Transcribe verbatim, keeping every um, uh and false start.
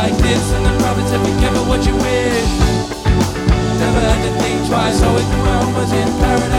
like this, and the prophet said, be careful what you wish. Never had to think twice, always knew my home was in paradise.